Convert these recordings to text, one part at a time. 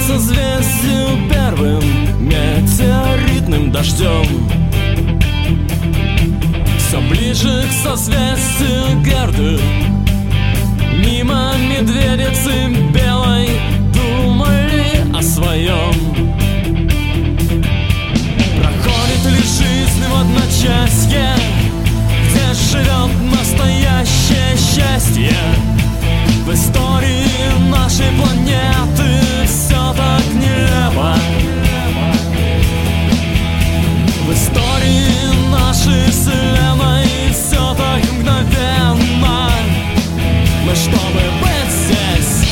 созвездию первым метеоритным дождем. Все ближе к созвездию Герды, мимо медведицы белой, думали о своем. Проходит ли жизнь в одночасье, где живет настоящее счастье? В истории нашей планеты все так нелепо. В истории нашей вселенной все так мгновенно. Мы чтобы быть здесь.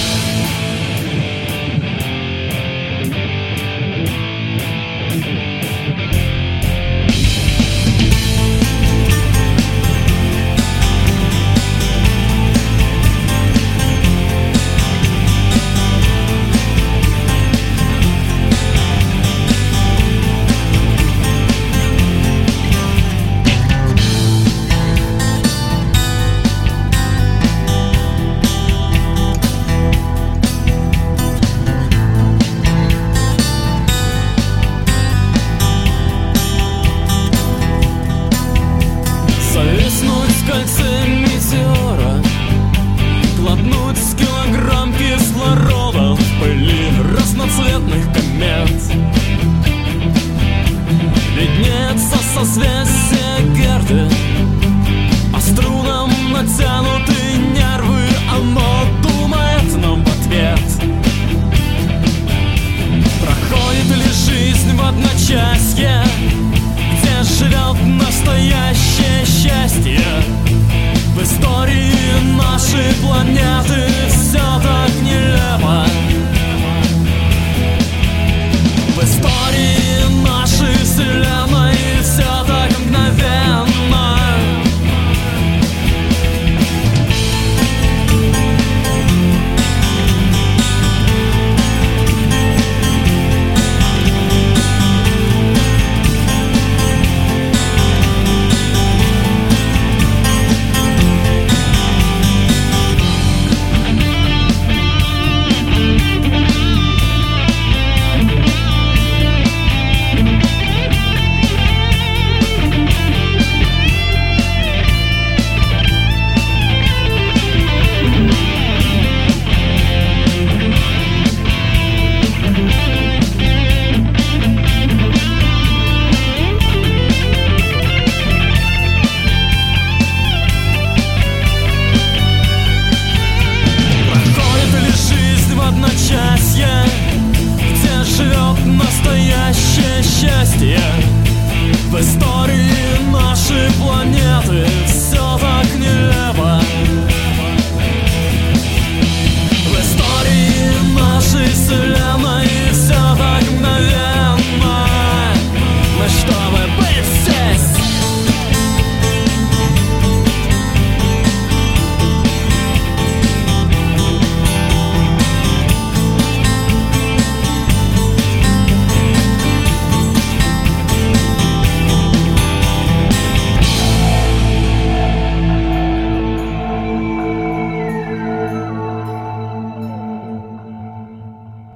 Зависнуть в кольце метеора, глотнуть килограмм кислорода в пыли разноцветных комет. Виднеется созвездие Герды,